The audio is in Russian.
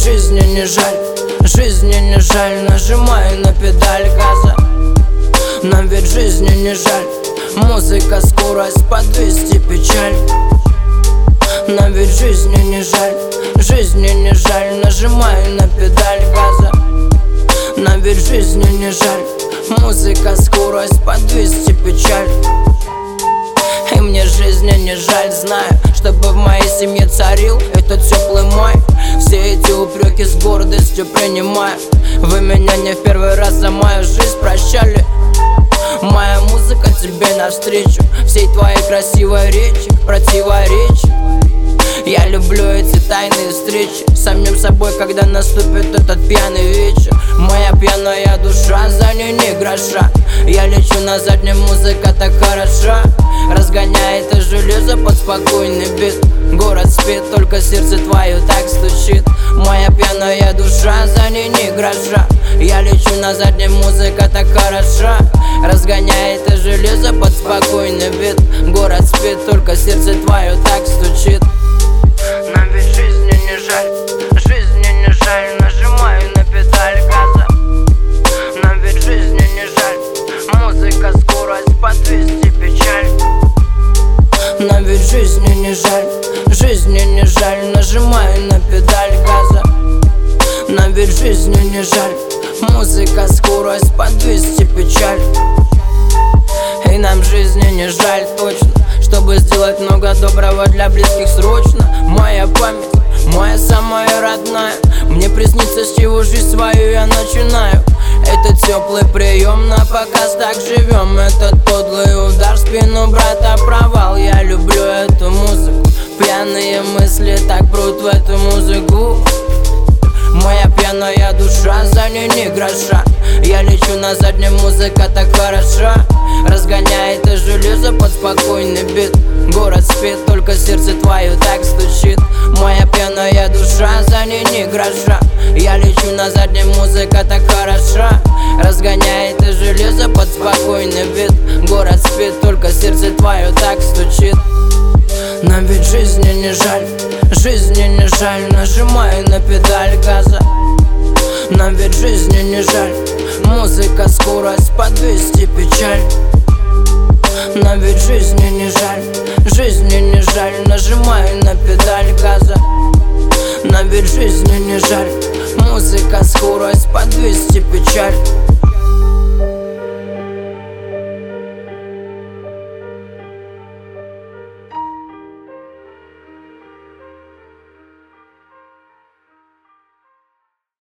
жизни не жаль, жизни не жаль. Нажимаю на педаль газа. Нам ведь жизни не жаль. Музыка, скорость, по 200 печаль. Нам ведь жизни не жаль, жизни не жаль. Нажимаю на педаль газа. Нам ведь жизни не жаль. Музыка, скорость, по 200 печаль. И мне жизни не жаль, знаю, чтобы в моей семье царил этот теплый май. Все эти упреки с гордостью принимаю. Вы меня не в первый раз за мою жизнь прощали. Моя музыка тебе навстречу, всей твоей красивой речи противоречит. Я люблю эти тайные встречи с самим собой, когда наступит этот пьяный вечер. Моя пьяная душа, за ней ни гроша. Я лечу на заднем, музыка так хороша. Разгоняет это железо под спокойный бит. Город спит, только сердце твое так стучит. Моя пьяная душа, за ней ни гроша. Я лечу на заднем, музыка так хороша. Разгоняет это железо под спокойный бит. Город спит, только сердце твое так стучит. Нам ведь жизни не жаль, жизни не жаль. Нажимаю на педаль газа. Нам ведь жизни не жаль. Музыка, скорость, по 200 печаль. Нам ведь жизни не жаль, жизни не жаль. Нажимаю на педаль газа. Нам ведь жизни не жаль. Музыка, скорость, по 200 печаль. И нам жизни не жаль точно, чтобы сделать много доброго для близких срочно. Моя память, моя самая родная. Мне приснится, с чего жизнь свою я начинаю. Это теплый прием, на показ так живем. Этот подлый удар в спину, брата, провал. Я люблю эту музыку, пьяные мысли так прут в эту музыку. Моя пьяная душа, за ней ни гроша. Я лечу на заднем, музыка так хороша. Разгоняет это железо под спокойный бит. Город спит, только сердце твое так стучит. Моя пьяная душа, за ней ни гроша. Я лечу на заднем, музыка так хороша. Разгоняет это железо под спокойный бит. Город спит, только сердце твое так стучит. Нам ведь жизни не жаль, жизни не жаль. Нажимаю на педаль газа. Нам ведь жизни не жаль. Музыка, скорость, по 200 печаль. Нам ведь жизни не жаль, жизни не жаль. Нажимаю на педаль газа. Нам ведь жизни не жаль. Музыка, скорость, по 200 печаль.